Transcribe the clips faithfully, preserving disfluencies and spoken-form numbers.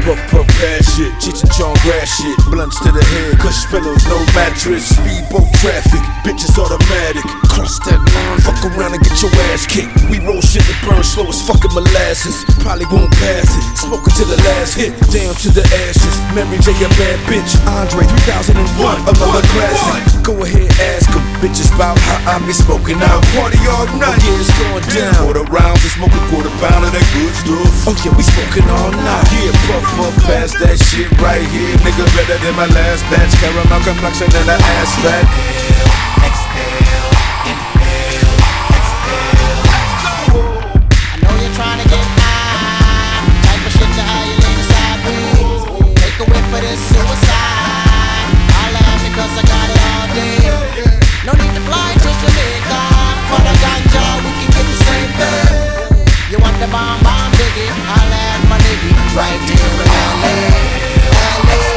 puff, puff, pass shit. Cheech and Chong grass shit. Blunts to the head, cush pillows, no mattress. Speedboat traffic, bitches automatic. Cross that line, fuck around and get your ass kicked. We roll shit that burn slow as fucking molasses. Probably won't pass it, smoking to the last hit. Down to the ashes, Mary J a bad bitch. Andre three thousand one, another classic. Go ahead, ask them, bitches bout how I be smoking out. Party all night, yeah, it's going down. Quarter rounds and smoke a quarter pound of that good stuff. Oh yeah, we smoking all night. Yeah, puff, puff, pass that shit right here. Nigga better than my last batch. Caramel complexion and an ass fat. Exhale, inhale, exhale. I know you're trying to get high. Type of shit to how you lean sideways. Take a whip for this suicide. Holla at me cause I got it all day. No need to fly to Jamaica. For the ganja we can get the same thing. You want the bomb bomb diggy? Holla at my nigga right here in L A. L A.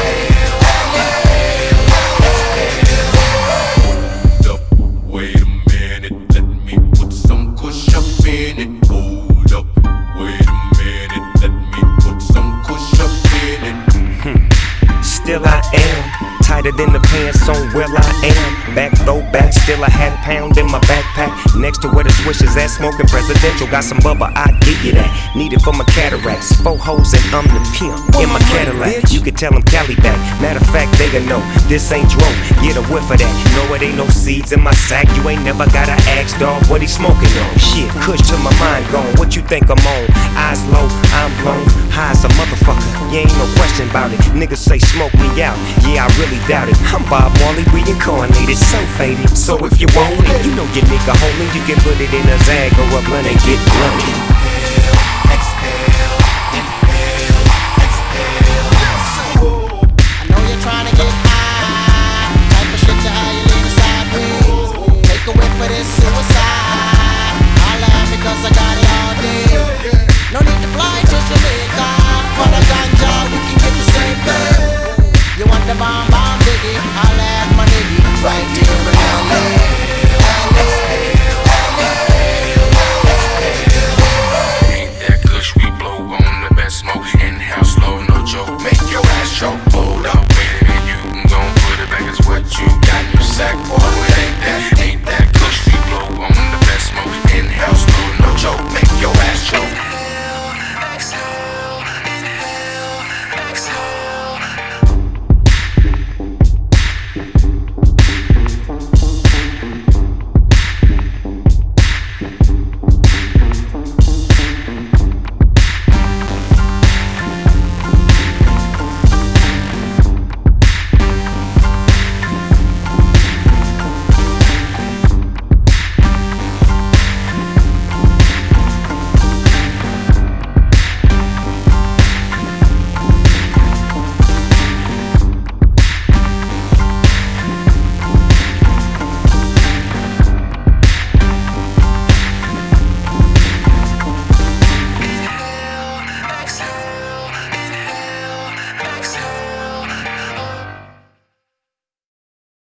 Still I am tighter than the pants on where I am. Back throw back, still a half pound in my backpack. Next to where the swishes at, smoking presidential. Got some bubba, I give you that. Need it for my cataracts. Four hoes and I'm the pimp in my Cadillac. You can tell them Cali back. Matter of fact, they gon' know this ain't dro. Get a whiff of that. No, it ain't no seeds in my sack. You ain't never gotta ask, dog, what he smoking on. Shit, kush to my mind gone. What you think I'm on? Eyes low, I'm blown. High as a motherfucker. You ain't no question about it. Niggas say smoke me out. Yeah, I really doubt it. I'm Bob Marley reincarnated, so faded. So if you want it, you know your nigga homie. You can put it in a Zag or a blunt and get blunted. Exhale, exhale.